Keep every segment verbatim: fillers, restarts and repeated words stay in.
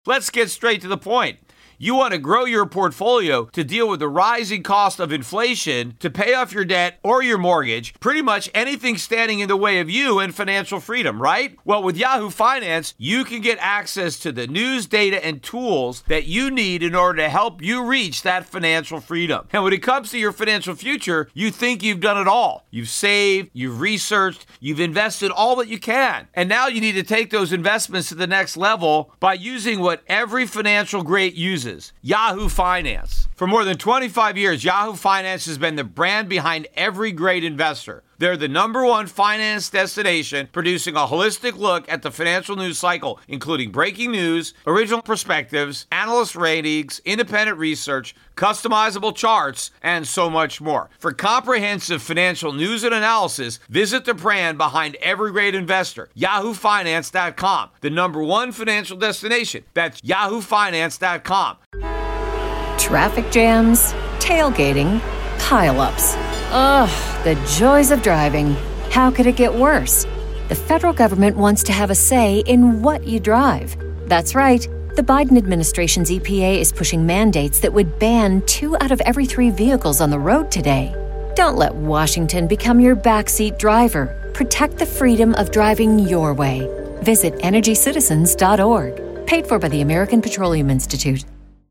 Let's get straight to the point. You want to grow your portfolio to deal with the rising cost of inflation, to pay off your debt or your mortgage, pretty much anything standing in the way of you and financial freedom, right? Well, with Yahoo Finance, you can get access to the news, data, and tools that you need in order to help you reach that financial freedom. And when it comes to your financial future, you think you've done it all. You've saved, you've researched, you've invested all that you can. And now you need to take those investments to the next level by using what every financial great uses. Yahoo Finance. For more than twenty-five years, Yahoo Finance has been the brand behind every great investor. They're the number one finance destination, producing a holistic look at the financial news cycle, including breaking news, original perspectives, analyst ratings, independent research, customizable charts, and so much more. For comprehensive financial news and analysis, visit the brand behind every great investor, yahoo finance dot com, the number one financial destination. That's yahoo finance dot com. Traffic jams, tailgating, pileups. Ugh, the joys of driving. How could it get worse? The federal government wants to have a say in what you drive. That's right. The Biden administration's E P A is pushing mandates that would ban two out of every three vehicles on the road today. Don't let Washington become your backseat driver. Protect the freedom of driving your way. Visit energy citizens dot org. Paid for by the American Petroleum Institute.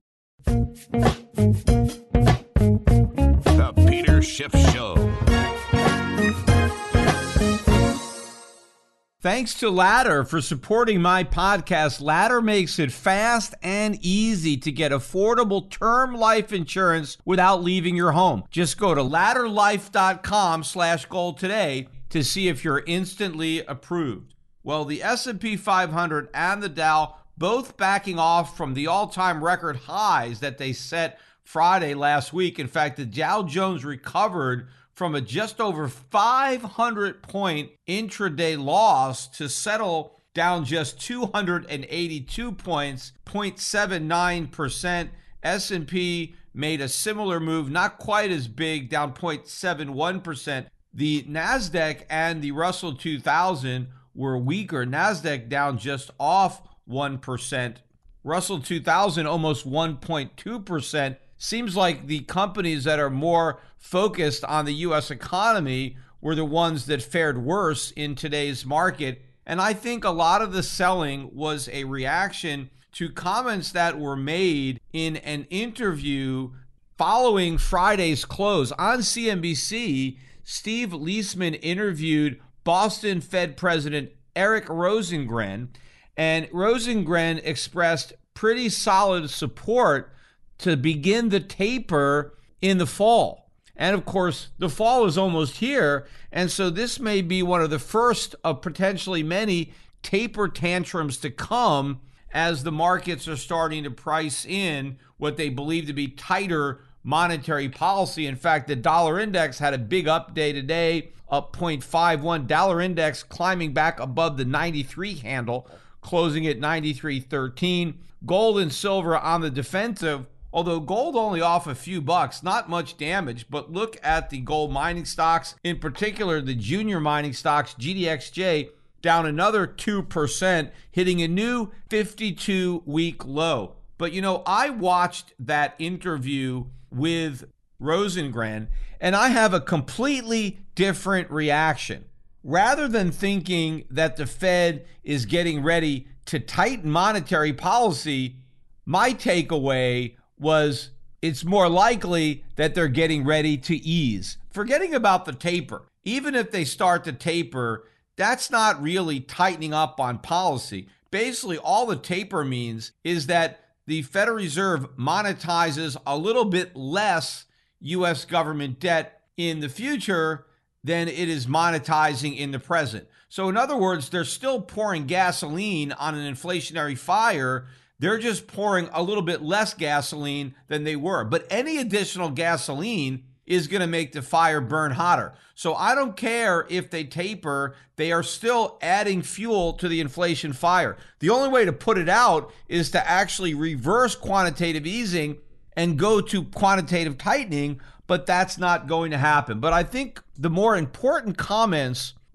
The Peter Schiff Show. Thanks to Ladder for supporting my podcast. Ladder makes it fast and easy to get affordable term life insurance without leaving your home. Just go to ladder life dot com slash gold today to see if you're instantly approved. Well, the S and P five hundred and the Dow both backing off from the all-time record highs that they set Friday last week. In fact, the Dow Jones recovered from a just over five hundred point intraday loss to settle down just two hundred eighty-two points, zero point seven nine percent. S and P made a similar move, not quite as big, down zero point seven one percent. The NASDAQ and the Russell two thousand were weaker. NASDAQ down just off one percent. Russell two thousand almost one point two percent. Seems like the companies that are more focused on the U S economy were the ones that fared worse in today's market. And I think a lot of the selling was a reaction to comments that were made in an interview following Friday's close. On C N B C, Steve Leisman interviewed Boston Fed President Eric Rosengren, and Rosengren expressed pretty solid support to begin the taper in the fall. And of course, the fall is almost here, and so this may be one of the first of potentially many taper tantrums to come as the markets are starting to price in what they believe to be tighter monetary policy. In fact, the dollar index had a big up day today, up zero point five one. Dollar index climbing back above the ninety-three handle, closing at ninety-three thirteen. Gold and silver on the defensive, although gold only off a few bucks, not much damage. But look at the gold mining stocks, in particular the junior mining stocks, G D X J, down another two percent, hitting a new fifty-two week low. But you know, I watched that interview with Rosengren, and I have a completely different reaction. Rather than thinking that the Fed is getting ready to tighten monetary policy, my takeaway was it's more likely that they're getting ready to ease. Forgetting about the taper. Even if they start to taper, that's not really tightening up on policy. Basically, all the taper means is that the Federal Reserve monetizes a little bit less U S government debt in the future than it is monetizing in the present. So in other words, they're still pouring gasoline on an inflationary fire. They're just pouring a little bit less gasoline than they were. But any additional gasoline is going to make the fire burn hotter. So I don't care if they taper, they are still adding fuel to the inflation fire. The only way to put it out is to actually reverse quantitative easing and go to quantitative tightening, but that's not going to happen. But I think the more important comments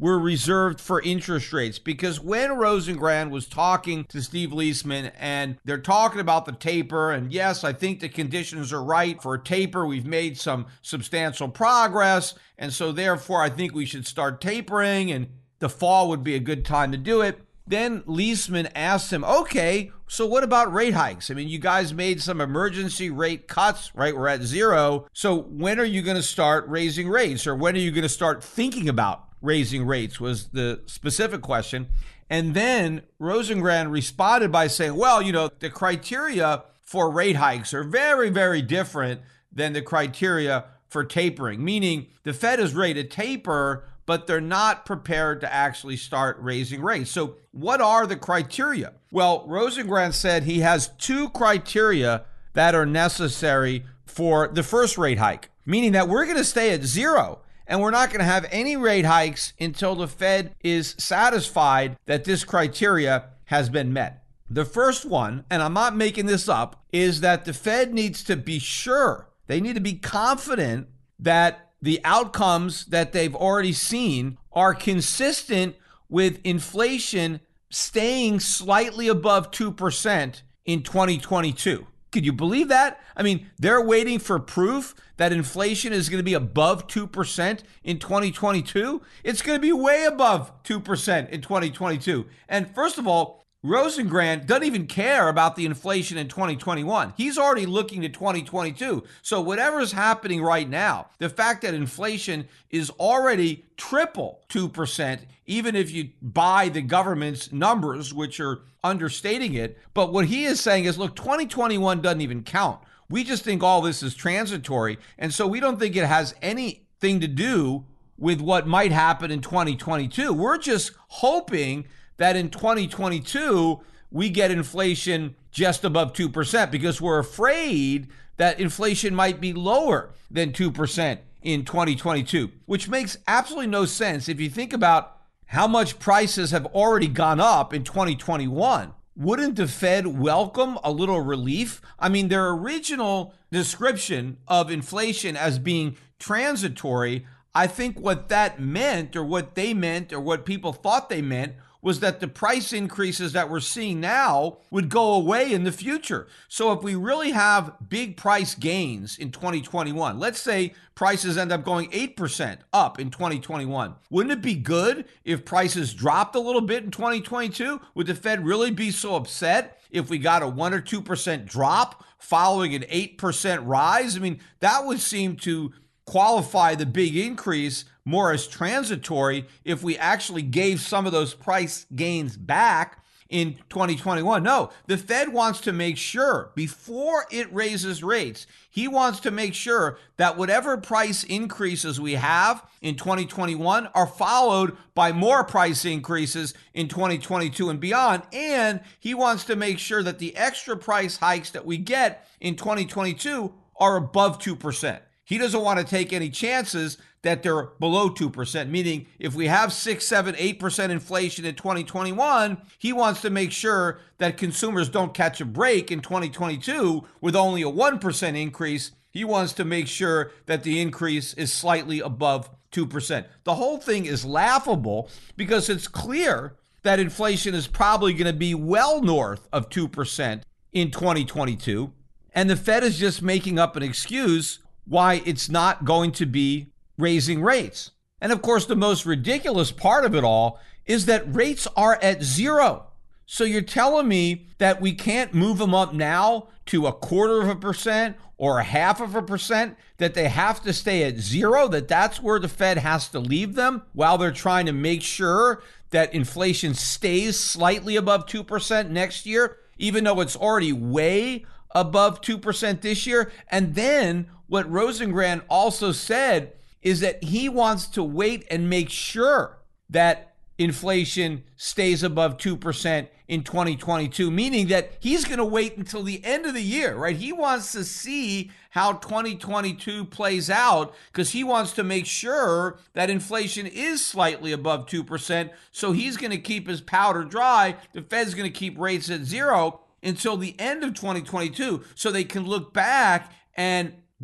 were reserved for interest rates, because when Rosengren was talking to Steve Liesman and they're talking about the taper, and yes, I think the conditions are right for a taper. We've made some substantial progress, and so therefore I think we should start tapering, and the fall would be a good time to do it. Then Liesman asked him, okay, so what about rate hikes? I mean, you guys made some emergency rate cuts, right? We're at zero. So when are you going to start raising rates, or when are you going to start thinking about raising rates, was the specific question. And then Rosengren responded by saying, well, you know, the criteria for rate hikes are very, very different than the criteria for tapering, meaning the Fed is ready to taper, but they're not prepared to actually start raising rates. So what are the criteria? Well, Rosengren said he has two criteria that are necessary for the first rate hike, meaning that we're going to stay at zero and we're not going to have any rate hikes until the Fed is satisfied that this criteria has been met. The first one, and I'm not making this up, is that the Fed needs to be sure, they need to be confident that the outcomes that they've already seen are consistent with inflation staying slightly above two percent in twenty twenty-two. Could you believe that? I mean, they're waiting for proof that inflation is going to be above two percent in twenty twenty-two. It's going to be way above two percent in twenty twenty-two. And first of all, Rosengren doesn't even care about the inflation in twenty twenty-one. He's already looking to twenty twenty-two. So whatever is happening right now, the fact that inflation is already triple two percent, even if you buy the government's numbers, which are understating it. But what he is saying is, look, twenty twenty-one doesn't even count. We just think all this is transitory. And so we don't think it has anything to do with what might happen in twenty twenty-two. We're just hoping that in twenty twenty-two, we get inflation just above two percent because we're afraid that inflation might be lower than two percent in twenty twenty-two, which makes absolutely no sense if you think about how much prices have already gone up in twenty twenty-one. Wouldn't the Fed welcome a little relief? I mean, their original description of inflation as being transitory, I think what that meant, or what they meant, or what people thought they meant, was that the price increases that we're seeing now would go away in the future. So if we really have big price gains in twenty twenty-one, let's say prices end up going eight percent up in twenty twenty-one, wouldn't it be good if prices dropped a little bit in twenty twenty-two? Would the Fed really be so upset if we got a one or two percent drop following an eight percent rise? I mean, that would seem to qualify the big increase more as transitory if we actually gave some of those price gains back in twenty twenty-one. No, the Fed wants to make sure before it raises rates, he wants to make sure that whatever price increases we have in twenty twenty-one are followed by more price increases in twenty twenty-two and beyond. And he wants to make sure that the extra price hikes that we get in twenty twenty-two are above two percent. He doesn't want to take any chances that they're below two percent, meaning if we have six, seven, eight percent inflation in twenty twenty-one, he wants to make sure that consumers don't catch a break in twenty twenty-two with only a one percent increase. He wants to make sure that the increase is slightly above two percent. The whole thing is laughable because it's clear that inflation is probably going to be well north of two percent in twenty twenty-two, and the Fed is just making up an excuse why it's not going to be raising rates. And of course, the most ridiculous part of it all is that rates are at zero. So you're telling me that we can't move them up now to a quarter of a percent or a half of a percent, that they have to stay at zero, that that's where the Fed has to leave them while they're trying to make sure that inflation stays slightly above two percent next year, even though it's already way above two percent this year. And then what Rosengren also said is that he wants to wait and make sure that inflation stays above two percent in twenty twenty-two, meaning that he's going to wait until the end of the year, right? He wants to see how twenty twenty-two plays out because he wants to make sure that inflation is slightly above two percent. So he's going to keep his powder dry. The Fed's going to keep rates at zero until the end of twenty twenty-two so they can look back and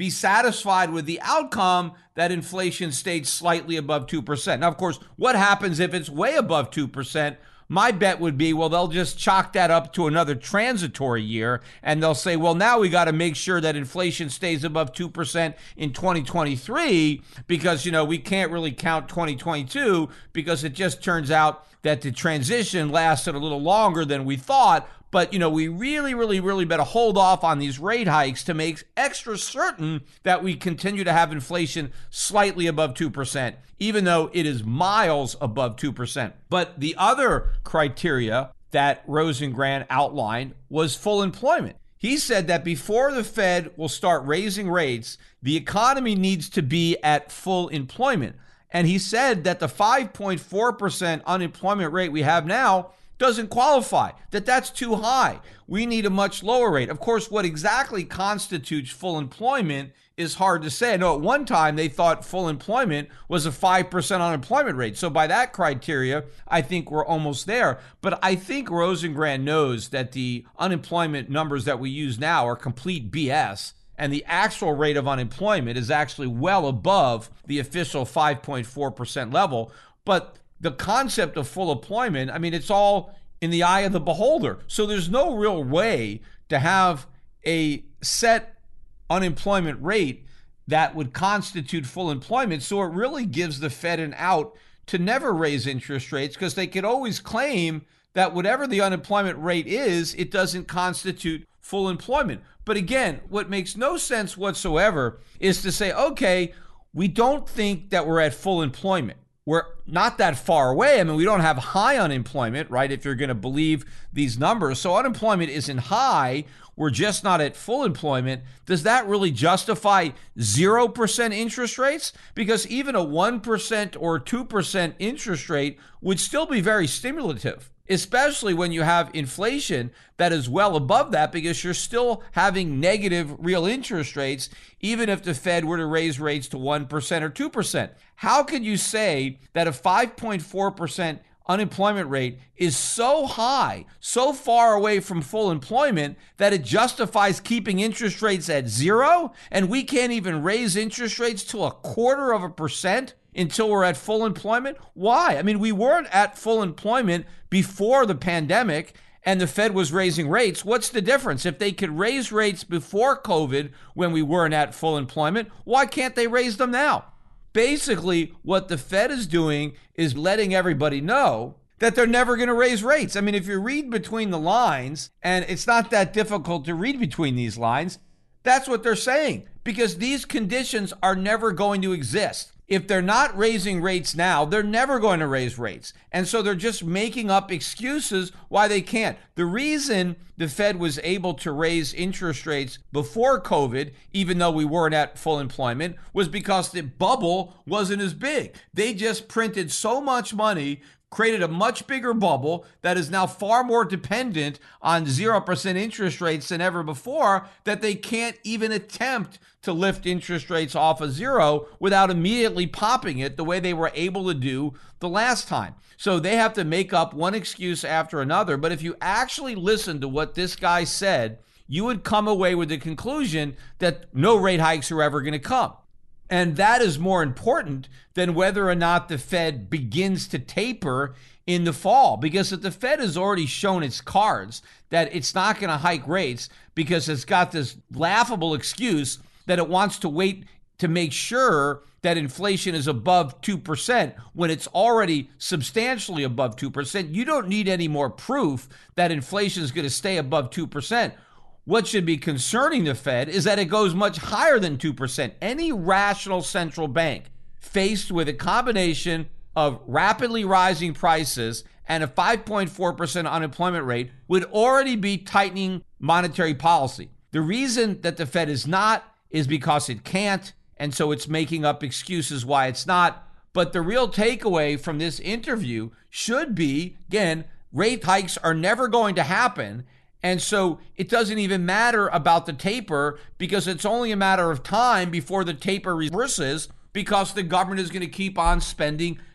be satisfied with the outcome that inflation stayed slightly above two percent. Now, of course, what happens if it's way above two percent? My bet would be, well, they'll just chalk that up to another transitory year, and they'll say, well, now we got to make sure that inflation stays above two percent in twenty twenty-three because, you know, we can't really count twenty twenty-two because it just turns out that the transition lasted a little longer than we thought. But, you know, we really, really, really better hold off on these rate hikes to make extra certain that we continue to have inflation slightly above two percent, even though it is miles above two percent. But the other criteria that Rosengren outlined was full employment. He said that before the Fed will start raising rates, the economy needs to be at full employment. And he said that the five point four percent unemployment rate we have now doesn't qualify, that that's too high. We need a much lower rate. Of course, what exactly constitutes full employment is hard to say. I know at one time they thought full employment was a five percent unemployment rate. So by that criteria, I think we're almost there. But I think Rosengren knows that the unemployment numbers that we use now are complete B S. And the actual rate of unemployment is actually well above the official five point four percent level. But the concept of full employment, I mean, it's all in the eye of the beholder. So there's no real way to have a set unemployment rate that would constitute full employment. So it really gives the Fed an out to never raise interest rates because they could always claim that whatever the unemployment rate is, it doesn't constitute full employment. But again, what makes no sense whatsoever is to say, okay, we don't think that we're at full employment. We're not that far away. I mean, we don't have high unemployment, right? If you're going to believe these numbers. So unemployment isn't high. We're just not at full employment. Does that really justify zero percent interest rates? Because even a one percent or two percent interest rate would still be very stimulative, especially when you have inflation that is well above that, because you're still having negative real interest rates, even if the Fed were to raise rates to one percent or two percent. How can you say that a five point four percent unemployment rate is so high, so far away from full employment, that it justifies keeping interest rates at zero, and we can't even raise interest rates to a quarter of a percent until we're at full employment? Why? I mean, we weren't at full employment before the pandemic and the Fed was raising rates. What's the difference? If they could raise rates before COVID when we weren't at full employment, why can't they raise them now? Basically, what the Fed is doing is letting everybody know that they're never going to raise rates. I mean, if you read between the lines, and it's not that difficult to read between these lines, that's what they're saying, because these conditions are never going to exist. If they're not raising rates now, they're never going to raise rates. And so they're just making up excuses why they can't. The reason the Fed was able to raise interest rates before COVID, even though we weren't at full employment, was because the bubble wasn't as big. They just printed so much money, created a much bigger bubble that is now far more dependent on zero percent interest rates than ever before, that they can't even attempt to lift interest rates off of zero without immediately popping it the way they were able to do the last time. So they have to make up one excuse after another. But if you actually listen to what this guy said, you would come away with the conclusion that no rate hikes are ever going to come. And that is more important than whether or not the Fed begins to taper in the fall. Because if the Fed has already shown its cards that it's not going to hike rates because it's got this laughable excuse that it wants to wait to make sure that inflation is above two percent when it's already substantially above two percent, you don't need any more proof that inflation is going to stay above two percent. What should be concerning the Fed is that it goes much higher than two percent. Any rational central bank faced with a combination of rapidly rising prices and a five point four percent unemployment rate would already be tightening monetary policy. The reason that the Fed is not is because it can't, and so it's making up excuses why it's not. But the real takeaway from this interview should be, again, rate hikes are never going to happen. And so it doesn't even matter about the taper, because it's only a matter of time before the taper reverses, because the government is going to keep on spending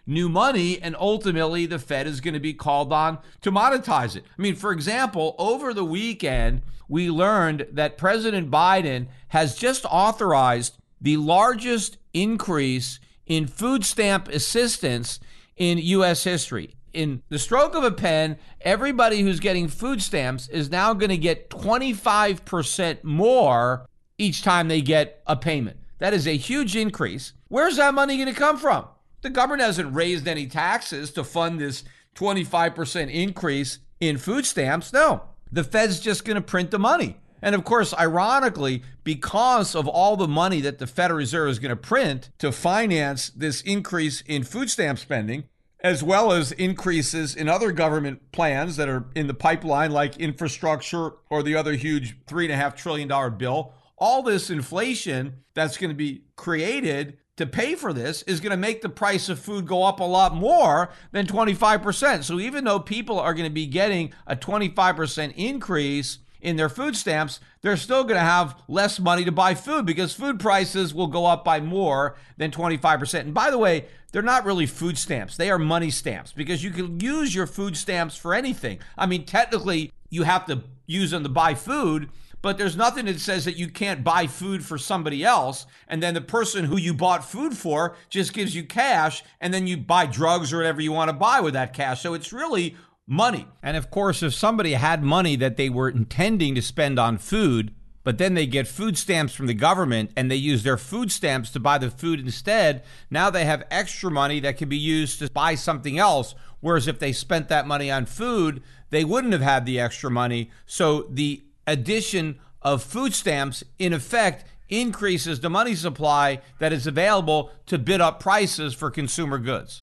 new money, and ultimately the Fed is going to be called on to monetize it. I mean, for example, over the weekend, we learned that President Biden has just authorized the largest increase in food stamp assistance in U S history. In the stroke of a pen, everybody who's getting food stamps is now going to get twenty-five percent more each time they get a payment. That is a huge increase. Where's that money going to come from? The government hasn't raised any taxes to fund this twenty-five percent increase in food stamps. No, the Fed's just going to print the money. And of course, ironically, because of all the money that the Federal Reserve is going to print to finance this increase in food stamp spending, as well as increases in other government plans that are in the pipeline, like infrastructure or the other huge three and a half trillion dollar bill, all this inflation that's going to be created to pay for this is going to make the price of food go up a lot more than twenty-five percent. So even though people are going to be getting a twenty-five percent increase in their food stamps, they're still going to have less money to buy food because food prices will go up by more than twenty-five percent. And by the way, they're not really food stamps. They are money stamps because you can use your food stamps for anything. I mean, technically, you have to use them to buy food, but there's nothing that says that you can't buy food for somebody else, and then the person who you bought food for just gives you cash, and then you buy drugs or whatever you want to buy with that cash. So it's really money. And of course, if somebody had money that they were intending to spend on food, but then they get food stamps from the government and they use their food stamps to buy the food instead, now they have extra money that can be used to buy something else. Whereas if they spent that money on food, they wouldn't have had the extra money. So the addition of food stamps, in effect, increases the money supply that is available to bid up prices for consumer goods.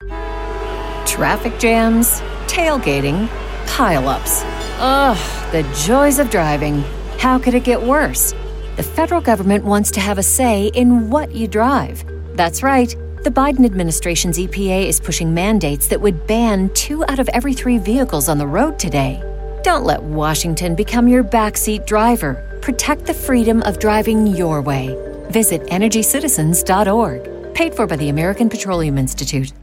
Traffic jams, tailgating, pileups. Ugh, the joys of driving. How could it get worse? The federal government wants to have a say in what you drive. That's right. The Biden administration's E P A is pushing mandates that would ban two out of every three vehicles on the road today. Don't let Washington become your backseat driver. Protect the freedom of driving your way. Visit energy citizens dot org. Paid for by the American Petroleum Institute.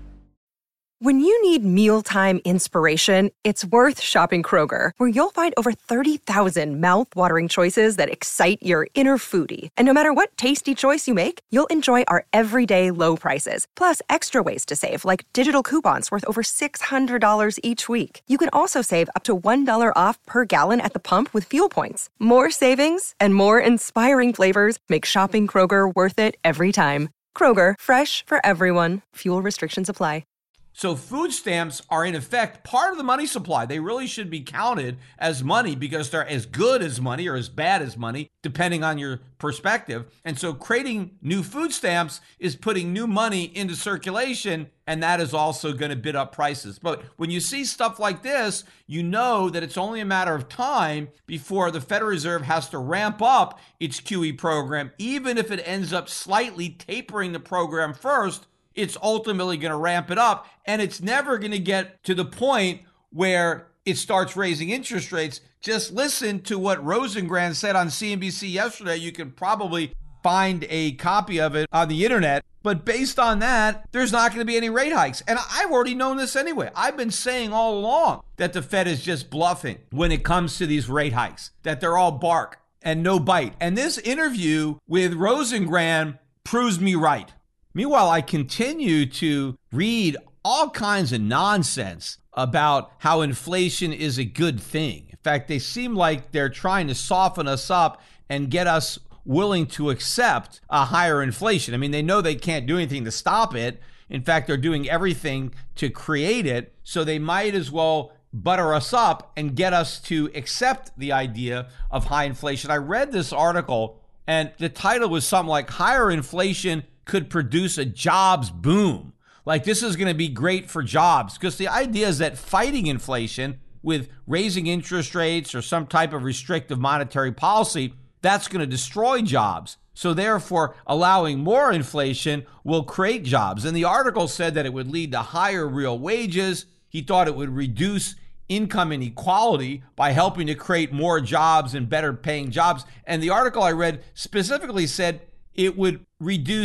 When you need mealtime inspiration, it's worth shopping Kroger, where you'll find over thirty thousand mouth-watering choices that excite your inner foodie. And no matter what tasty choice you make, you'll enjoy our everyday low prices, plus extra ways to save, like digital coupons worth over six hundred dollars each week. You can also save up to one dollar off per gallon at the pump with fuel points. More savings and more inspiring flavors make shopping Kroger worth it every time. Kroger, fresh for everyone. Fuel restrictions apply. So food stamps are in effect part of the money supply. They really should be counted as money because they're as good as money or as bad as money, depending on your perspective. And so creating new food stamps is putting new money into circulation, and that is also going to bid up prices. But when you see stuff like this, you know that it's only a matter of time before the Federal Reserve has to ramp up its Q E program, even if it ends up slightly tapering the program first. It's ultimately going to ramp it up, and it's never going to get to the point where it starts raising interest rates. Just listen to what Rosengren said on C N B C yesterday. You can probably find a copy of it on the internet. But based on that, there's not going to be any rate hikes. And I've already known this anyway. I've been saying all along that the Fed is just bluffing when it comes to these rate hikes, that they're all bark and no bite. And this interview with Rosengren proves me right. Meanwhile, I continue to read all kinds of nonsense about how inflation is a good thing. In fact, they seem like they're trying to soften us up and get us willing to accept a higher inflation. I mean, they know they can't do anything to stop it. In fact, they're doing everything to create it. So they might as well butter us up and get us to accept the idea of high inflation. I read this article, and the title was something like "Higher Inflation Could Produce a Jobs Boom." Like, this is going to be great for jobs, because the idea is that fighting inflation with raising interest rates or some type of restrictive monetary policy, that's going to destroy jobs. So therefore, allowing more inflation will create jobs. And the article said that it would lead to higher real wages. He thought it would reduce income inequality by helping to create more jobs and better paying jobs. And the article I read specifically said it would reduce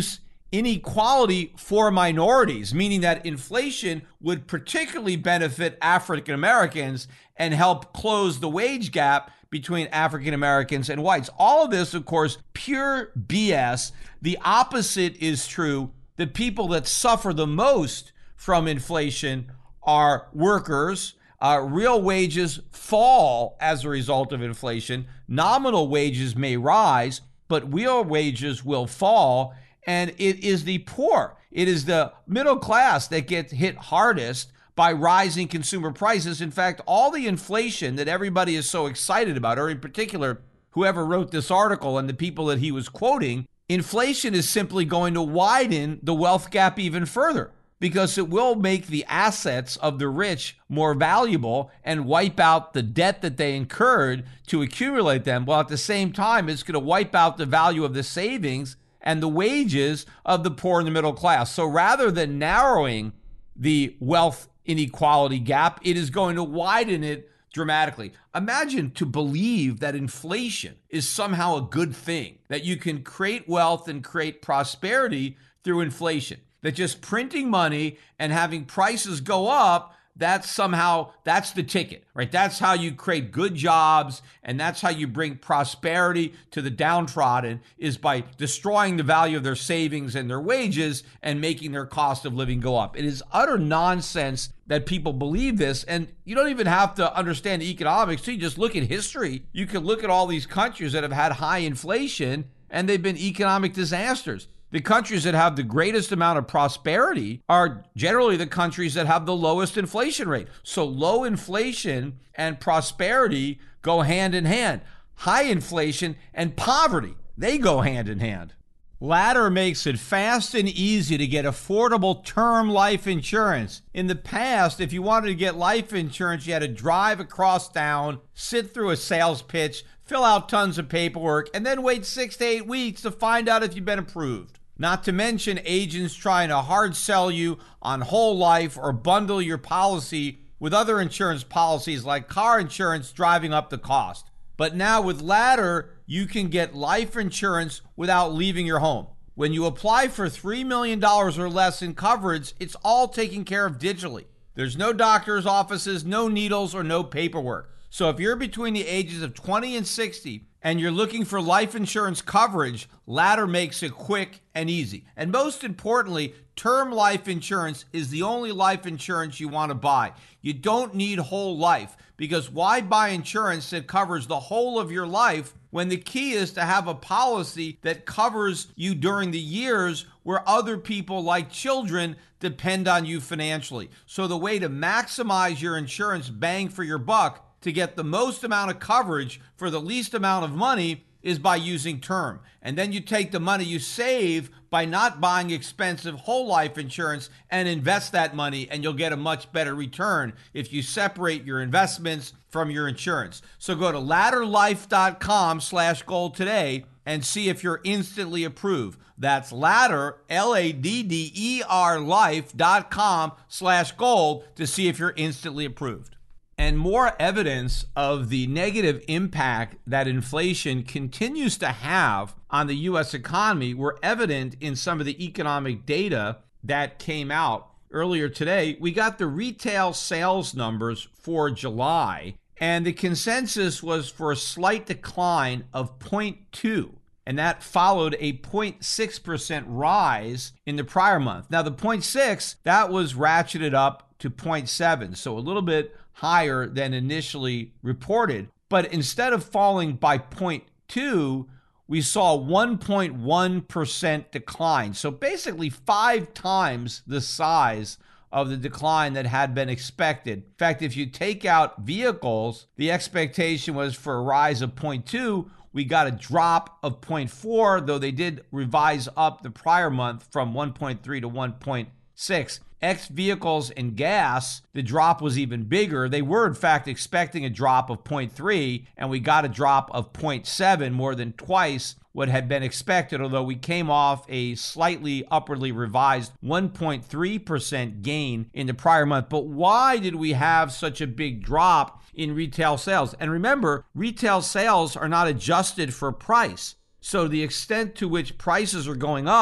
inequality for minorities, meaning that inflation would particularly benefit African Americans and help close the wage gap between African Americans and whites. All of this, of course, pure B S. The opposite is true. The people that suffer the most from inflation are workers. Uh, real wages fall as a result of inflation. Nominal wages may rise, but real wages will fall. And it is the poor, it is the middle class that gets hit hardest by rising consumer prices. In fact, all the inflation that everybody is so excited about, or in particular, whoever wrote this article and the people that he was quoting, inflation is simply going to widen the wealth gap even further, because it will make the assets of the rich more valuable and wipe out the debt that they incurred to accumulate them, while at the same time, it's going to wipe out the value of the savings and the wages of the poor and the middle class. So rather than narrowing the wealth inequality gap, it is going to widen it dramatically. Imagine to believe that inflation is somehow a good thing, that you can create wealth and create prosperity through inflation, that just printing money and having prices go up, that's somehow, that's the ticket, right? That's how you create good jobs, and that's how you bring prosperity to the downtrodden, is by destroying the value of their savings and their wages and making their cost of living go up. It is utter nonsense that people believe this, and you don't even have to understand economics. So you just look at history. You can look at all these countries that have had high inflation, and they've been economic disasters. The countries that have the greatest amount of prosperity are generally the countries that have the lowest inflation rate. So low inflation and prosperity go hand in hand. High inflation and poverty, they go hand in hand. Ladder makes it fast and easy to get affordable term life insurance. In the past, if you wanted to get life insurance, you had to drive across town, sit through a sales pitch, fill out tons of paperwork, and then wait six to eight weeks to find out if you've been approved. Not to mention agents trying to hard sell you on whole life or bundle your policy with other insurance policies like car insurance, driving up the cost. But now with Ladder, you can get life insurance without leaving your home. When you apply for three million dollars or less in coverage, it's all taken care of digitally. There's no doctor's offices, no needles, or no paperwork. So if you're between the ages of twenty and sixty and you're looking for life insurance coverage, Ladder makes it quick and easy. And most importantly, term life insurance is the only life insurance you want to buy. You don't need whole life, because why buy insurance that covers the whole of your life when the key is to have a policy that covers you during the years where other people like children depend on you financially? So the way to maximize your insurance bang for your buck, to get the most amount of coverage for the least amount of money, is by using term. And then you take the money you save by not buying expensive whole life insurance and invest that money, and you'll get a much better return if you separate your investments from your insurance. So go to ladderlife.com slash gold today and see if you're instantly approved. That's ladder, L A D D E R life.com slash gold to see if you're instantly approved. And more evidence of the negative impact that inflation continues to have on the U S economy were evident in some of the economic data that came out earlier today. We got the retail sales numbers for July, and the consensus was for a slight decline of zero point two. And that followed a zero point six percent rise in the prior month. Now, the zero point six, that was ratcheted up to zero point seven, so a little bit higher than initially reported. But instead of falling by zero point two, we saw a one point one percent decline. So basically five times the size of the decline that had been expected. In fact, if you take out vehicles, the expectation was for a rise of zero point two. We got a drop of zero point four, though they did revise up the prior month from one point three to one point six. Ex vehicles and gas, the drop was even bigger. They were, in fact, expecting a drop of zero point three, and we got a drop of zero point seven, more than twice what had been expected, although we came off a slightly upwardly revised one point three percent gain in the prior month. But why did we have such a big drop in retail sales? And remember, retail sales are not adjusted for price. So the extent to which prices are going up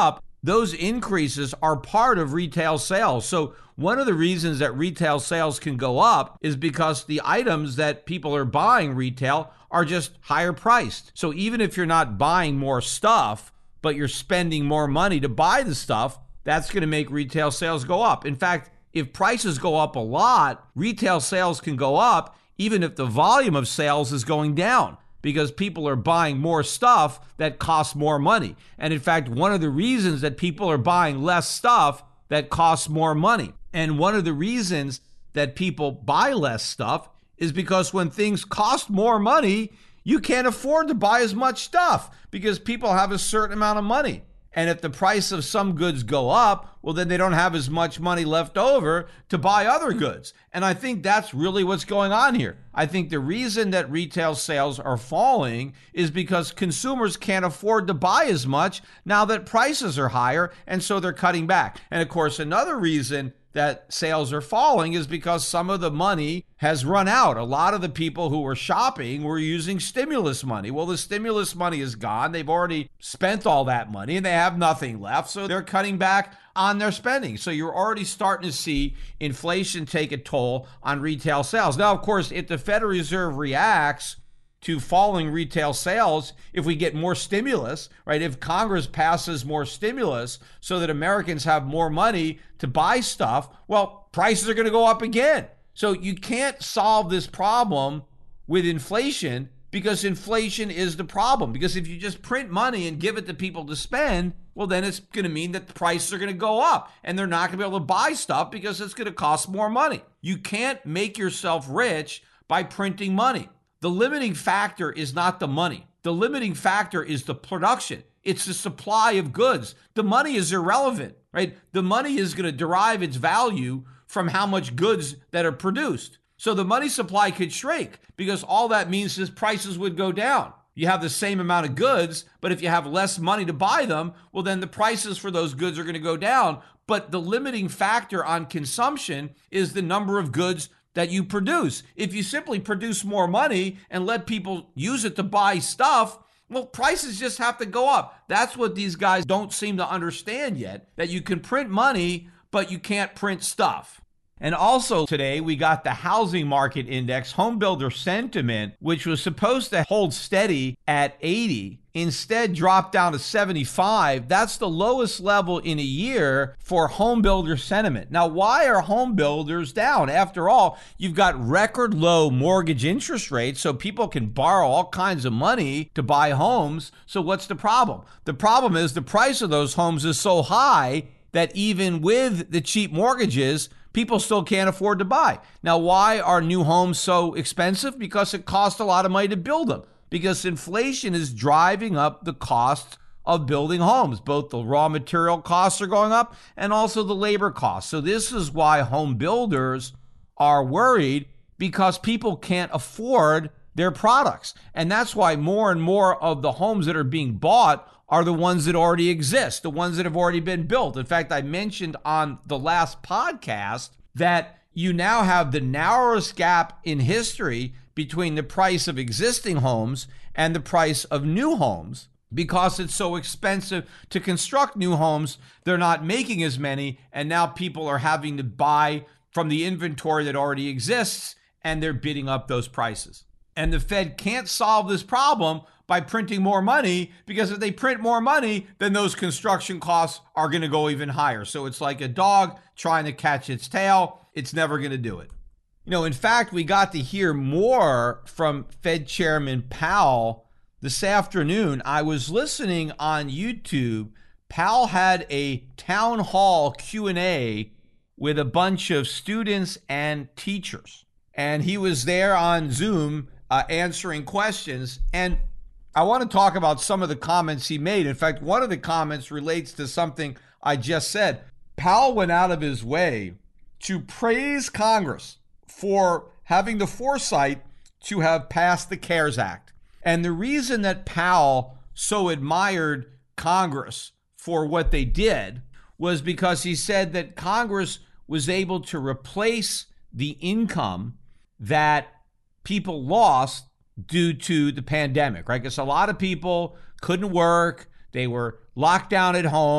those increases are part of retail sales. So one of the reasons that retail sales can go up is because the items that people are buying retail are just higher priced. So even if you're not buying more stuff, but you're spending more money to buy the stuff, that's going to make retail sales go up. In fact, if prices go up a lot, retail sales can go up even if the volume of sales is going down, because people are buying more stuff that costs more money. And in fact, one of the reasons that people are buying less stuff that costs more money, and one of the reasons that people buy less stuff is because when things cost more money, you can't afford to buy as much stuff because people have a certain amount of money. And if the price of some goods go up, well, then they don't have as much money left over to buy other goods. And I think that's really what's going on here. I think the reason that retail sales are falling is because consumers can't afford to buy as much now that prices are higher, and so they're cutting back. And of course, another reason that sales are falling is because some of the money has run out. A lot of the people who were shopping were using stimulus money. Well, the stimulus money is gone. They've already spent all that money and they have nothing left. So they're cutting back on their spending. So you're already starting to see inflation take a toll on retail sales. Now, of course, if the Federal Reserve reacts to falling retail sales, if we get more stimulus, right? If Congress passes more stimulus so that Americans have more money to buy stuff, well, prices are going to go up again. So you can't solve this problem with inflation because inflation is the problem. Because if you just print money and give it to people to spend, well, then it's going to mean that the prices are going to go up and they're not going to be able to buy stuff because it's going to cost more money. You can't make yourself rich by printing money. The limiting factor is not the money. The limiting factor is the production. It's the supply of goods. The money is irrelevant, right? The money is going to derive its value from how much goods that are produced. So the money supply could shrink because all that means is prices would go down. You have the same amount of goods, but if you have less money to buy them, well, then the prices for those goods are going to go down. But the limiting factor on consumption is the number of goods that you produce. If you simply produce more money and let people use it to buy stuff, well, prices just have to go up. That's what these guys don't seem to understand yet, that you can print money, but you can't print stuff. And also today, we got the housing market index, home builder sentiment, which was supposed to hold steady at eighty, instead dropped down to seventy-five. That's the lowest level in a year for home builder sentiment. Now, why are home builders down? After all, you've got record low mortgage interest rates, so people can borrow all kinds of money to buy homes. So what's the problem? The problem is the price of those homes is so high that even with the cheap mortgages, people still can't afford to buy. Now, why are new homes so expensive? Because it costs a lot of money to build them. Because inflation is driving up the cost of building homes. Both the raw material costs are going up and also the labor costs. So this is why home builders are worried, because people can't afford their products. And that's why more and more of the homes that are being bought are the ones that already exist, the ones that have already been built. In fact, I mentioned on the last podcast that you now have the narrowest gap in history between the price of existing homes and the price of new homes. Because it's so expensive to construct new homes, they're not making as many, and now people are having to buy from the inventory that already exists, and they're bidding up those prices. And the Fed can't solve this problem by printing more money, because if they print more money, then those construction costs are going to go even higher. So it's like a dog trying to catch its tail. It's never going to do it. You know, in fact, we got to hear more from Fed Chairman Powell this afternoon. I was listening on YouTube. Powell had a town hall Q and A with a bunch of students and teachers. And he was there on Zoom uh, answering questions. And I want to talk about some of the comments he made. In fact, one of the comments relates to something I just said. Powell went out of his way to praise Congress for having the foresight to have passed the CARES Act. And the reason that Powell so admired Congress for what they did was because he said that Congress was able to replace the income that people lost due to the pandemic, right? Because a lot of people couldn't work. They were locked down at home.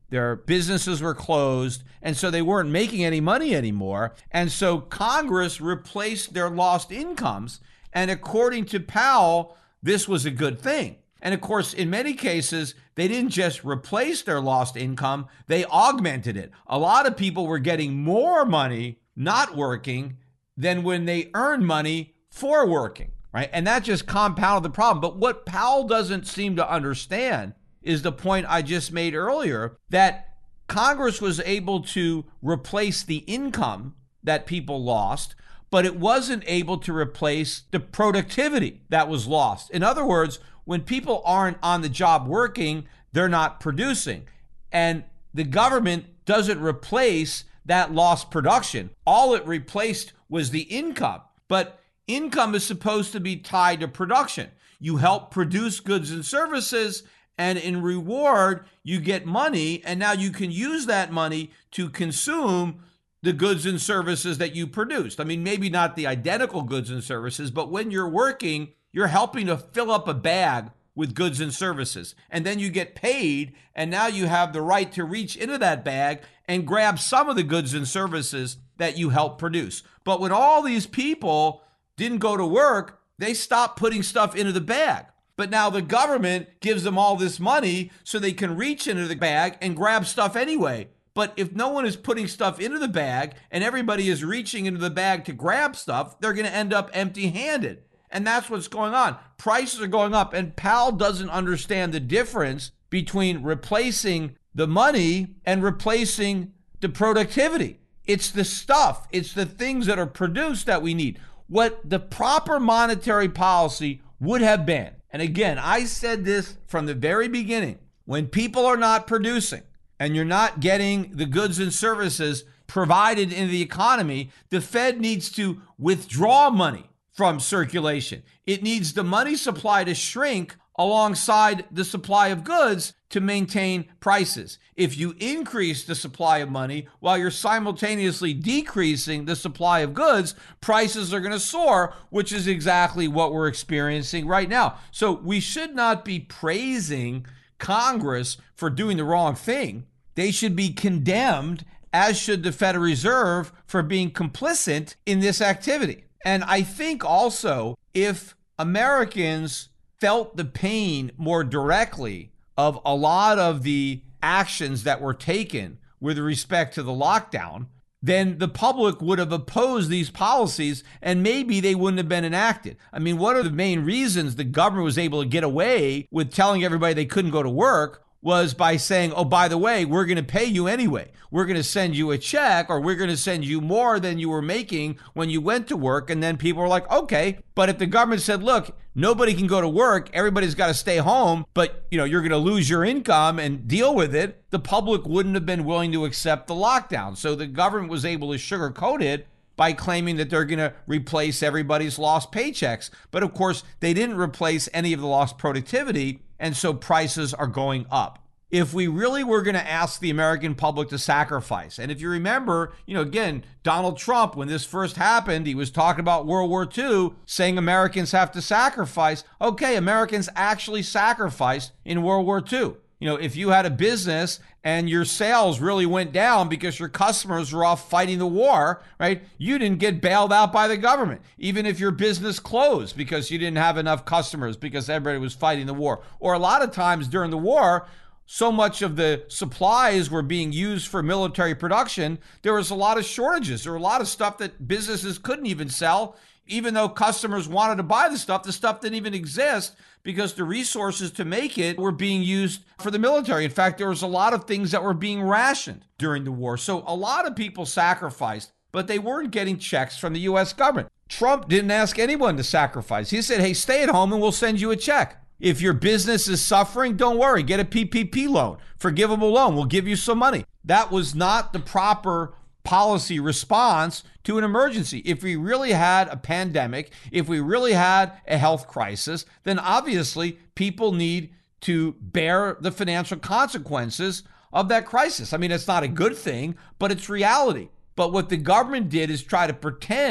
Their businesses were closed, and so they weren't making any money anymore. And so Congress replaced their lost incomes. And according to Powell, this was a good thing. And of course, in many cases, they didn't just replace their lost income, they augmented it. A lot of people were getting more money not working than when they earned money for working, right? And that just compounded the problem. But what Powell doesn't seem to understand is the point I just made earlier, that Congress was able to replace the income that people lost, but it wasn't able to replace the productivity that was lost. In other words, when people aren't on the job working, they're not producing. And the government doesn't replace that lost production. All it replaced was the income. But income is supposed to be tied to production. You help produce goods and services, and in reward, you get money, and now you can use that money to consume the goods and services that you produced. I mean, maybe not the identical goods and services, but when you're working, you're helping to fill up a bag with goods and services. And then you get paid, and now you have the right to reach into that bag and grab some of the goods and services that you helped produce. But when all these people didn't go to work, they stopped putting stuff into the bag. But now the government gives them all this money so they can reach into the bag and grab stuff anyway. But if no one is putting stuff into the bag and everybody is reaching into the bag to grab stuff, they're going to end up empty-handed. And that's what's going on. Prices are going up, and Powell doesn't understand the difference between replacing the money and replacing the productivity. It's the stuff, it's the things that are produced that we need. What the proper monetary policy would have been, and again, I said this from the very beginning, when people are not producing and you're not getting the goods and services provided into the economy, the Fed needs to withdraw money from circulation. It needs the money supply to shrink alongside the supply of goods to maintain prices. If you increase the supply of money while you're simultaneously decreasing the supply of goods, prices are going to soar, which is exactly what we're experiencing right now. So we should not be praising Congress for doing the wrong thing. They should be condemned, as should the Federal Reserve, for being complicit in this activity. And I think also if Americans felt the pain more directly of a lot of the actions that were taken with respect to the lockdown, then the public would have opposed these policies and maybe they wouldn't have been enacted. I mean, what are the main reasons the government was able to get away with telling everybody they couldn't go to work was by saying, oh, by the way, we're going to pay you anyway. We're going to send you a check, or we're going to send you more than you were making when you went to work. And then people were like, okay. But if the government said, look, nobody can go to work, everybody's got to stay home, but you know, you're going to lose your income and deal with it, the public wouldn't have been willing to accept the lockdown. So the government was able to sugarcoat it by claiming that they're going to replace everybody's lost paychecks. But of course, they didn't replace any of the lost productivity, and so prices are going up. If we really were going to ask the American public to sacrifice, and if you remember, you know, again, Donald Trump, when this first happened, he was talking about World War Two, saying Americans have to sacrifice. Okay, Americans actually sacrificed in World War Two. You know, if you had a business and your sales really went down because your customers were off fighting the war, right? You didn't get bailed out by the government, even if your business closed because you didn't have enough customers because everybody was fighting the war. Or a lot of times during the war, so much of the supplies were being used for military production, there was a lot of shortages. There were a lot of stuff that businesses couldn't even sell. Even though customers wanted to buy the stuff, the stuff didn't even exist because the resources to make it were being used for the military. In fact, there was a lot of things that were being rationed during the war. So a lot of people sacrificed, but they weren't getting checks from the U S government. Trump didn't ask anyone to sacrifice. He said, hey, stay at home and we'll send you a check. If your business is suffering, don't worry. Get a P P P loan, forgivable loan. We'll give you some money. That was not the proper policy response to an emergency. If we really had a pandemic, if we really had a health crisis, then obviously people need to bear the financial consequences of that crisis. I mean, it's not a good thing, but it's reality. But what the government did is try to pretend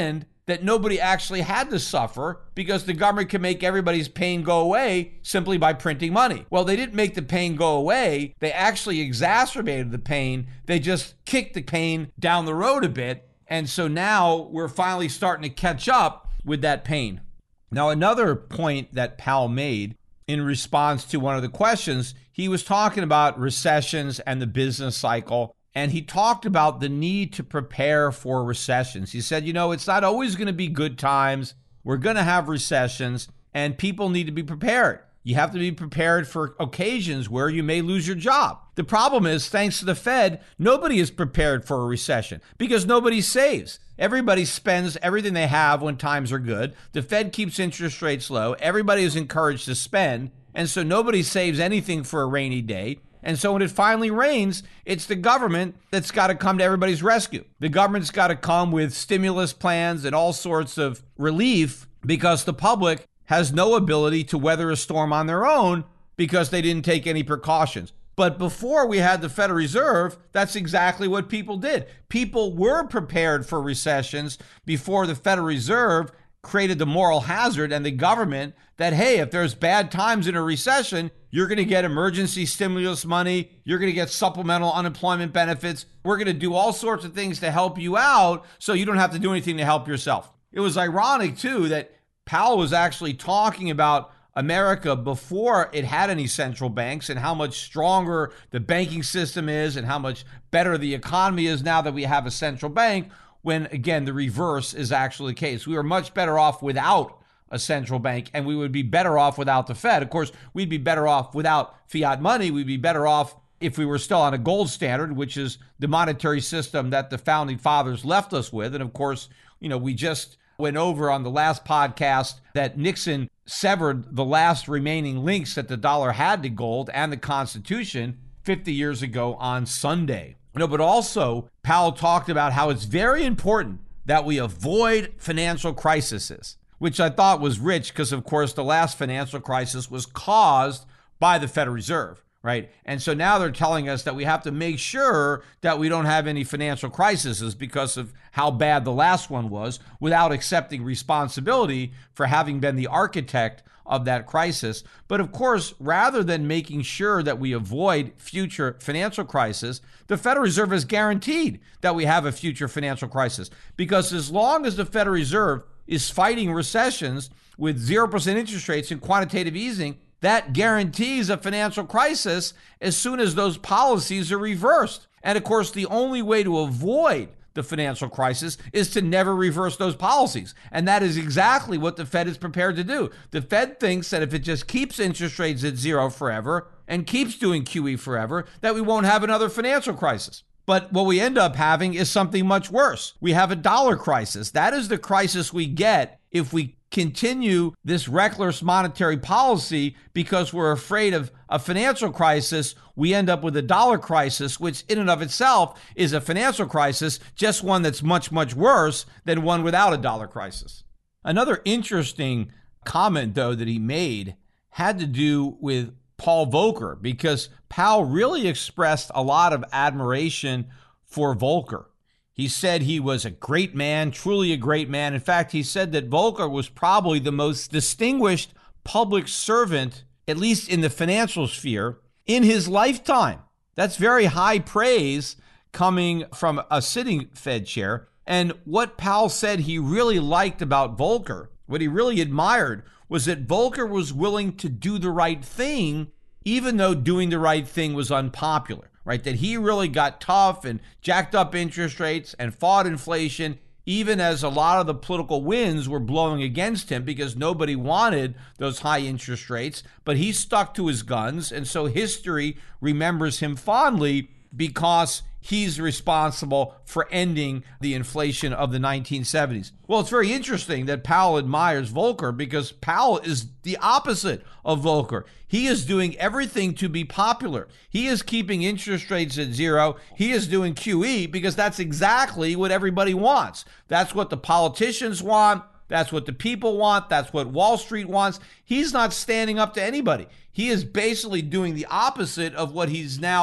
that nobody actually had to suffer because the government can make everybody's pain go away simply by printing money. Well, they didn't make the pain go away. They actually exacerbated the pain. They just kicked the pain down the road a bit. And so now we're finally starting to catch up with that pain. Now, another point that Powell made in response to one of the questions, he was talking about recessions and the business cycle. And he talked about the need to prepare for recessions. He said, you know, it's not always going to be good times. We're going to have recessions, and people need to be prepared. You have to be prepared for occasions where you may lose your job. The problem is, thanks to the Fed, nobody is prepared for a recession because nobody saves. Everybody spends everything they have when times are good. The Fed keeps interest rates low. Everybody is encouraged to spend, and so nobody saves anything for a rainy day. And so when it finally rains, it's the government that's got to come to everybody's rescue. The government's got to come with stimulus plans and all sorts of relief because the public has no ability to weather a storm on their own because they didn't take any precautions. But before we had the Federal Reserve, that's exactly what people did. People were prepared for recessions before the Federal Reserve created the moral hazard and the government that, hey, if there's bad times in a recession, you're going to get emergency stimulus money. You're going to get supplemental unemployment benefits. We're going to do all sorts of things to help you out so you don't have to do anything to help yourself. It was ironic, too, that Powell was actually talking about America before it had any central banks and how much stronger the banking system is and how much better the economy is now that we have a central bank, when, again, the reverse is actually the case. We were much better off without a central bank, and we would be better off without the Fed. Of course, we'd be better off without fiat money. We'd be better off if we were still on a gold standard, which is the monetary system that the founding fathers left us with. And of course, you know, we just went over on the last podcast that Nixon severed the last remaining links that the dollar had to gold and the Constitution fifty years ago on Sunday. No, but also Powell talked about how it's very important that we avoid financial crises, which I thought was rich because, of course, the last financial crisis was caused by the Federal Reserve, right? And so now they're telling us that we have to make sure that we don't have any financial crises because of how bad the last one was, without accepting responsibility for having been the architect of that crisis. But of course, rather than making sure that we avoid future financial crisis, the Federal Reserve has guaranteed that we have a future financial crisis. Because as long as the Federal Reserve is fighting recessions with zero percent interest rates and quantitative easing, that guarantees a financial crisis as soon as those policies are reversed. And of course, the only way to avoid the financial crisis is to never reverse those policies. And that is exactly what the Fed is prepared to do. The Fed thinks that if it just keeps interest rates at zero forever and keeps doing Q E forever, that we won't have another financial crisis. But what we end up having is something much worse. We have a dollar crisis. That is the crisis we get if we continue this reckless monetary policy because we're afraid of a financial crisis. We end up with a dollar crisis, which in and of itself is a financial crisis, just one that's much, much worse than one without a dollar crisis. Another interesting comment, though, that he made had to do with Paul Volcker, because Powell really expressed a lot of admiration for Volcker. He said he was a great man, truly a great man. In fact, he said that Volcker was probably the most distinguished public servant, at least in the financial sphere, in his lifetime. That's very high praise coming from a sitting Fed chair. And what Powell said he really liked about Volcker, what he really admired, was that Volcker was willing to do the right thing, even though doing the right thing was unpopular. Right, that he really got tough and jacked up interest rates and fought inflation, even as a lot of the political winds were blowing against him because nobody wanted those high interest rates. But he stuck to his guns, and so history remembers him fondly because he's responsible for ending the inflation of the nineteen seventies. Well, it's very interesting that Powell admires Volcker because Powell is the opposite of Volcker. He is doing everything to be popular. He is keeping interest rates at zero. He is doing Q E because that's exactly what everybody wants. That's what the politicians want. That's what the people want. That's what Wall Street wants. He's not standing up to anybody. He is basically doing the opposite of what he's now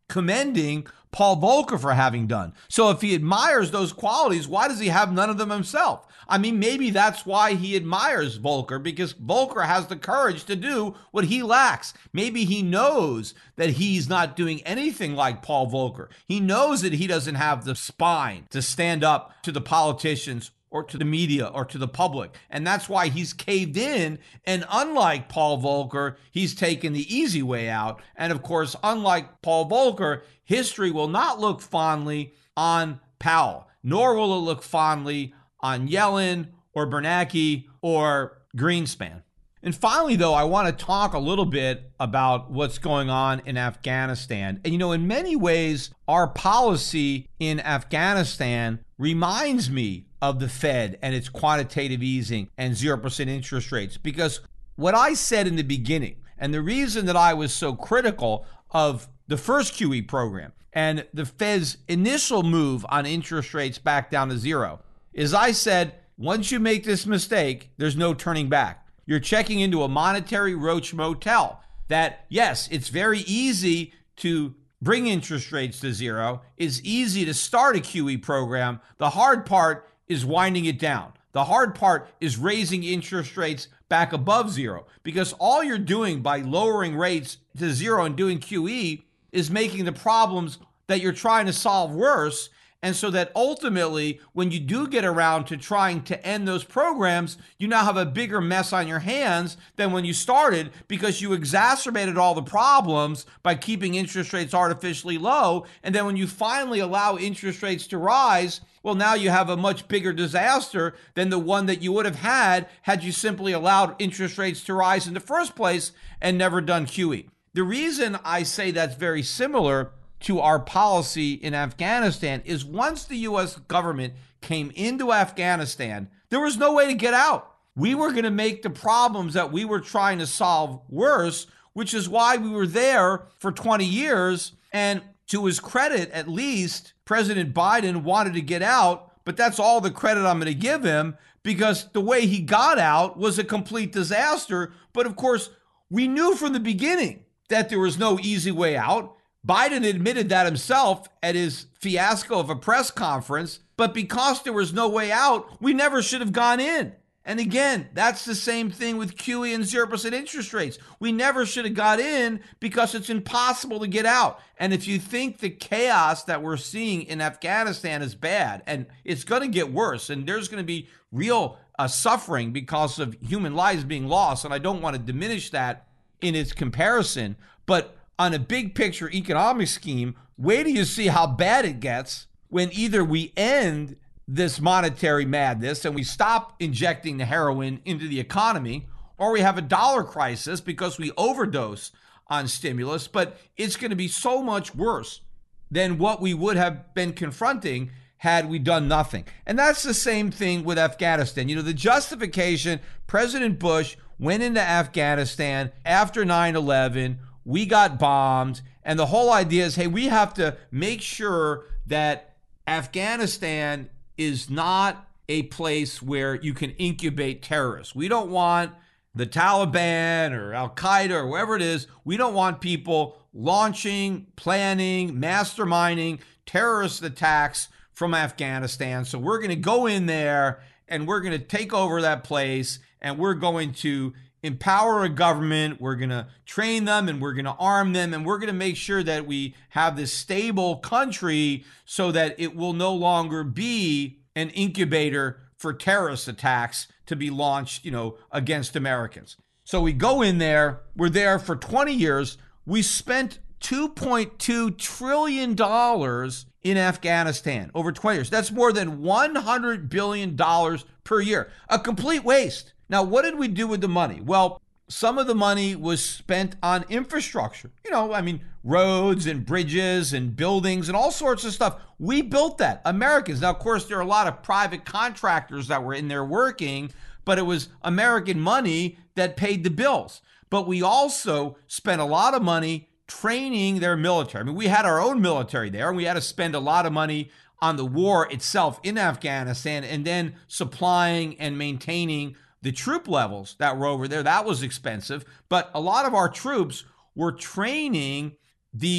commending Paul Volcker for having done. So if he admires those qualities, why does he have none of them himself? I mean, maybe that's why he admires Volcker, because Volcker has the courage to do what he lacks. Maybe he knows that he's not doing anything like Paul Volcker. He knows that he doesn't have the spine to stand up to the politicians or to the media or to the public. And that's why he's caved in. And unlike Paul Volcker, he's taken the easy way out. And of course, unlike Paul Volcker, history will not look fondly on Powell, nor will it look fondly on Yellen or Bernanke or Greenspan. And finally, though, I want to talk a little bit about what's going on in Afghanistan. And, you know, in many ways, our policy in Afghanistan reminds me of the Fed and its quantitative easing and zero percent interest rates. Because what I said in the beginning, and the reason that I was so critical of the first Q E program and the Fed's initial move on interest rates back down to zero, is I said, once you make this mistake, there's no turning back. You're checking into a monetary roach motel that, yes, it's very easy to bring interest rates to zero. It's easy to start a Q E program. The hard part is winding it down. The hard part is raising interest rates back above zero, because all you're doing by lowering rates to zero and doing Q E is making the problems that you're trying to solve worse. And so that ultimately, when you do get around to trying to end those programs, you now have a bigger mess on your hands than when you started, because you exacerbated all the problems by keeping interest rates artificially low. And then when you finally allow interest rates to rise, well, now you have a much bigger disaster than the one that you would have had had you simply allowed interest rates to rise in the first place and never done Q E. The reason I say that's very similar to our policy in Afghanistan is once the U S government came into Afghanistan, there was no way to get out. We were going to make the problems that we were trying to solve worse, which is why we were there for twenty years. And to his credit, at least, President Biden wanted to get out, but that's all the credit I'm going to give him, because the way he got out was a complete disaster. But of course, we knew from the beginning that there was no easy way out. Biden admitted that himself at his fiasco of a press conference, but because there was no way out, we never should have gone in. And again, that's the same thing with Q E and zero percent interest rates. We never should have got in because it's impossible to get out. And if you think the chaos that we're seeing in Afghanistan is bad, and it's going to get worse, and there's going to be real uh, suffering because of human lives being lost, and I don't want to diminish that in its comparison, but on a big picture economic scheme, wait till you see how bad it gets when either we end this monetary madness and we stop injecting the heroin into the economy, or we have a dollar crisis because we overdose on stimulus. But it's going to be so much worse than what we would have been confronting had we done nothing. And that's the same thing with Afghanistan. You know, the justification, President Bush went into Afghanistan after nine eleven, we got bombed, and the whole idea is, hey, we have to make sure that Afghanistan is not a place where you can incubate terrorists. We don't want the Taliban or Al-Qaeda or whoever it is, we don't want people launching, planning, masterminding terrorist attacks from Afghanistan. So we're going to go in there and we're going to take over that place, and we're going to empower a government, we're going to train them, and we're going to arm them, and we're going to make sure that we have this stable country so that it will no longer be an incubator for terrorist attacks to be launched, you know, against Americans. So we go in there, we're there for twenty years, we spent two point two trillion dollars in Afghanistan over twenty years. That's more than one hundred billion dollars per year. A complete waste. Now, what did we do with the money? Well, some of the money was spent on infrastructure. You know, I mean, roads and bridges and buildings and all sorts of stuff. We built that, Americans. Now, of course, there are a lot of private contractors that were in there working, but it was American money that paid the bills. But we also spent a lot of money training their military. I mean, we had our own military there, and we had to spend a lot of money on the war itself in Afghanistan, and then supplying and maintaining the troop levels that were over there. That was expensive. But a lot of our troops were training the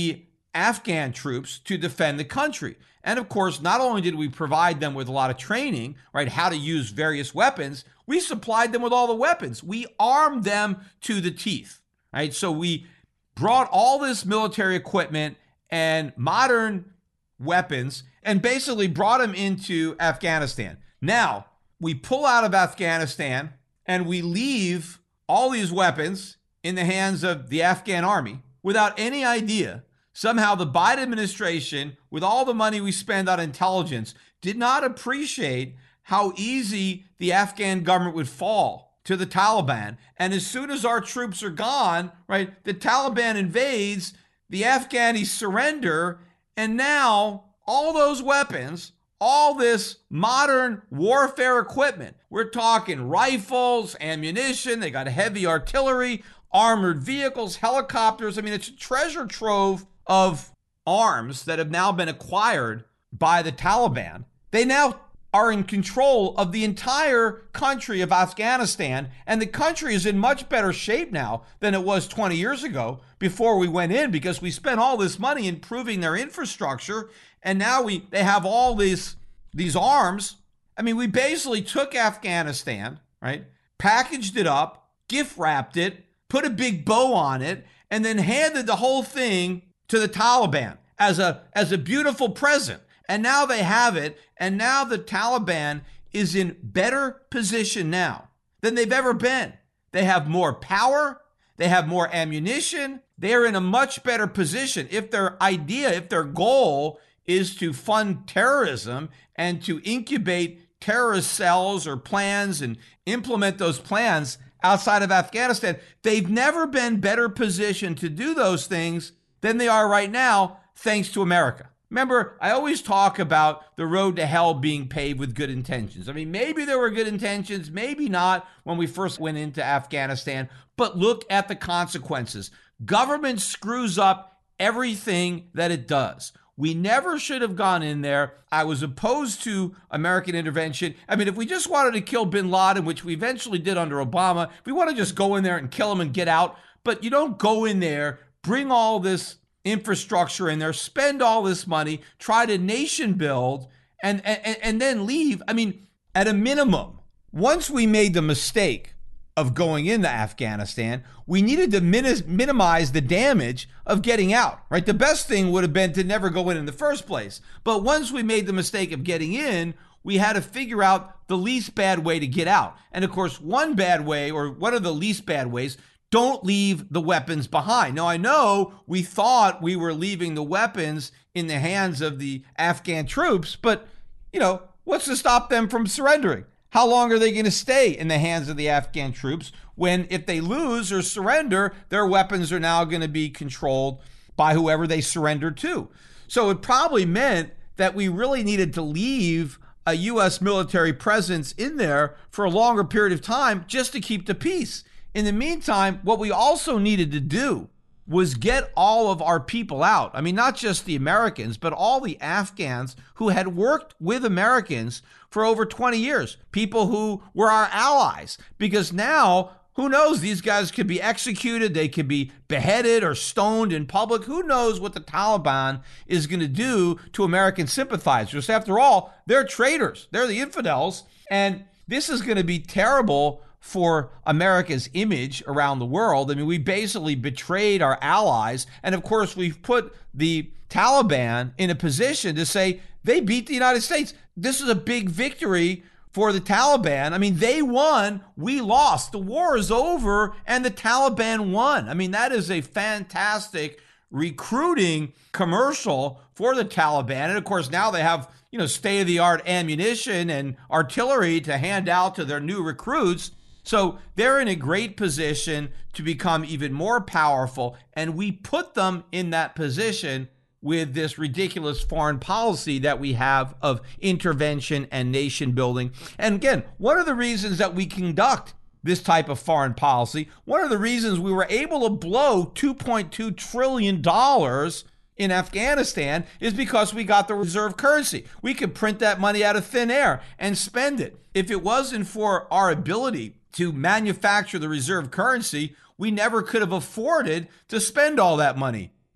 Afghan troops to defend the country. And of course, not only did we provide them with a lot of training, right, how to use various weapons, we supplied them with all the weapons. We armed them to the teeth, right? So we brought all this military equipment and modern weapons and basically brought them into Afghanistan. Now, we pull out of Afghanistan and we leave all these weapons in the hands of the Afghan army without any idea. Somehow the Biden administration, with all the money we spend on intelligence, did not appreciate how easy the Afghan government would fall to the Taliban. And as soon as our troops are gone, right, the Taliban invades, the Afghanis surrender, and now all those weapons, all this modern warfare equipment, we're talking rifles, ammunition, they got heavy artillery, armored vehicles, helicopters. I mean, it's a treasure trove of arms that have now been acquired by the Taliban. They now are in control of the entire country of Afghanistan, and the country is in much better shape now than it was twenty years ago before we went in, because we spent all this money improving their infrastructure, and now we they have all these these arms. I mean, we basically took Afghanistan, right, packaged it up, gift wrapped it, put a big bow on it, and then handed the whole thing to the Taliban as a as a beautiful present. And now they have it, and now the Taliban is in better position now than they've ever been. They have more power, they have more ammunition, they're in a much better position. If their idea, if their goal is to fund terrorism and to incubate terrorist cells or plans and implement those plans outside of Afghanistan, they've never been better positioned to do those things than they are right now, thanks to America. Remember, I always talk about the road to hell being paved with good intentions. I mean, maybe there were good intentions, maybe not when we first went into Afghanistan, but look at the consequences. Government screws up everything that it does. We never should have gone in there. I was opposed to American intervention. I mean, if we just wanted to kill bin Laden, which we eventually did under Obama, if we want to just go in there and kill him and get out, but you don't go in there, bring all this infrastructure in there, spend all this money, try to nation build, and, and, and then leave. I mean, at a minimum, once we made the mistake of going into Afghanistan, we needed to min- minimize the damage of getting out, right? The best thing would have been to never go in in the first place. But once we made the mistake of getting in, we had to figure out the least bad way to get out. And of course, one bad way, or one of the least bad ways, don't leave the weapons behind. Now, I know we thought we were leaving the weapons in the hands of the Afghan troops, but, you know, what's to stop them from surrendering? How long are they going to stay in the hands of the Afghan troops when, if they lose or surrender, their weapons are now going to be controlled by whoever they surrender to? So it probably meant that we really needed to leave a U S military presence in there for a longer period of time just to keep the peace. In the meantime, what we also needed to do was get all of our people out. I mean, not just the Americans, but all the Afghans who had worked with Americans for over twenty years, people who were our allies. Because now, who knows, these guys could be executed, they could be beheaded or stoned in public. Who knows what the Taliban is going to do to American sympathizers? After all, they're traitors, they're the infidels, and this is going to be terrible for America's image around the world. I mean, we basically betrayed our allies. And of course, we've put the Taliban in a position to say they beat the United States. This is a big victory for the Taliban. I mean, they won, we lost. The war is over and the Taliban won. I mean, that is a fantastic recruiting commercial for the Taliban. And of course, now they have, you know, state-of-the-art ammunition and artillery to hand out to their new recruits. So they're in a great position to become even more powerful, and we put them in that position with this ridiculous foreign policy that we have of intervention and nation building. And again, one of the reasons that we conduct this type of foreign policy, one of the reasons we were able to blow two point two trillion dollars in Afghanistan is because we got the reserve currency. We could print that money out of thin air and spend it. If it wasn't for our ability to manufacture the reserve currency, we never could have afforded to spend all that money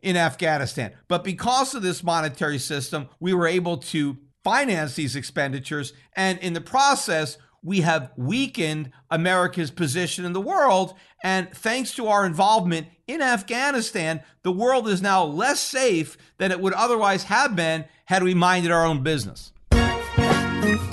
in Afghanistan. But because of this monetary system, we were able to finance these expenditures. And in the process, we have weakened America's position in the world. And thanks to our involvement in Afghanistan, the world is now less safe than it would otherwise have been had we minded our own business.